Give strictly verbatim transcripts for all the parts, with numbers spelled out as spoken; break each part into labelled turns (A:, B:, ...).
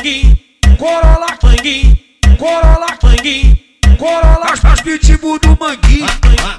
A: manguinho, Corolla, manguinho, Corolla, manguinho, Corolla, as pitbull do manguinho.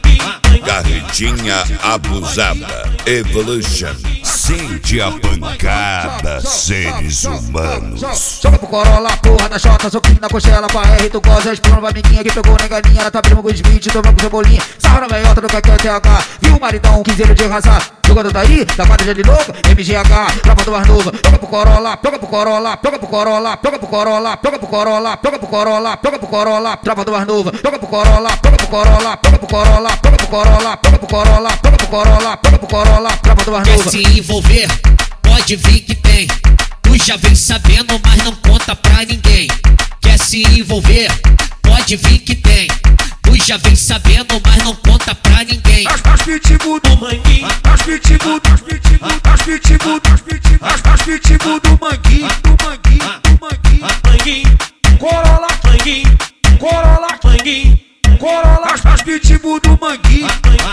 B: Carretinha abusada, Evolution, sente a pancada, seres humanos.
C: Joga pro Corolla, porra da chota, soquinho na coxela, pra R, tu goza, explorando pra amiguinha que pegou na galinha, ela tá abrindo com os vinte, tomando com cebolinha, sarra na meiota do Q T H, viu o maridão, quinzeiro de raça, jogando daí, da quadra de louco, M G H, tropa do mais novo, joga pro Corolla, joga pro Corolla, joga pro Corolla, joga pro Corolla, joga pro Corolla, joga pro Corolla, joga pro Corolla, tropa do mais novo, joga pro Corolla, joga pro Corolla, joga pro Corolla, joga pro Corolla, joga pro Corolla, joga pro Corolla, joga pro Corolla, tropa do mais novo.
D: Quer se envolver? Pode vir que tem. Tu já vem sabendo, mas não conta pra ninguém. Quer se envolver? Pode vir que tem. Tu já vem sabendo, mas não conta pra ninguém.
A: As, as pitbull do manguinho, as pitbull, as pitbull, as pitbull, as pitbull, as, as pitbull do manguinho, do manguinho, do manguinho, manguinho, Corolla, manguinho, Corolla, manguinho, Corolla, as, as pitbull do manguinho,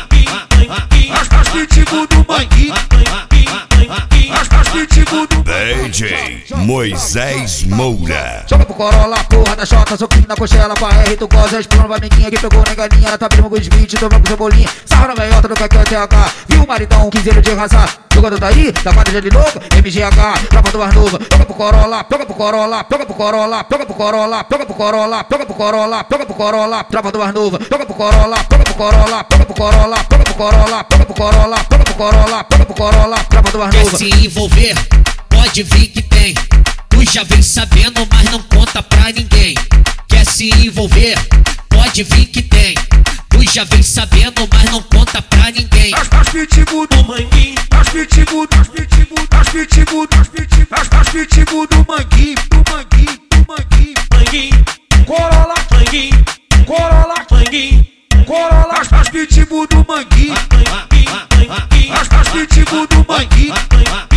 A: as, as pitbull do manguinho, as, as pitbull do
B: D J Moisés Moura.
C: Joga pro Corolla, porra da chota, soquinho na coxela, pra R, tu goza, explorando pra amiguinha que pegou na galinha, ela tá abrindo com os vinte, tomando com cebolinha, sarra na meiota do Q T H, viu o maridão, quinzeiro de raça, jogando daí, da quadra de louco, M G H, tropa do mais novo, joga pro Corolla, joga pro Corolla, joga pro Corolla, joga pro Corolla, joga pro Corolla, joga pro Corolla, joga pro Corolla, tropa do mais novo, joga pro Corolla, joga pro Corolla, joga pro Corolla, joga pro Corolla, joga pro Corolla, joga pro Corolla, joga pro Corolla, tropa do mais
D: Quer
C: novo.
D: se envolver? Pode vir que tem. Tu já vem sabendo, mas não conta pra ninguém. Quer se envolver? Pode vir que tem. Tu já vem sabendo, mas não conta pra ninguém.
A: As, as pitbull do manguinho, as pitbull, as pitbull, as pitbull, as pitbull, as, as pitbull do manguinho, do manguinho, do manguinho, manguinho, Corolla, manguinho, Corolla, manguinho, Corolla, as, as pitbull do manguinho, as, as pitbull do manguinho.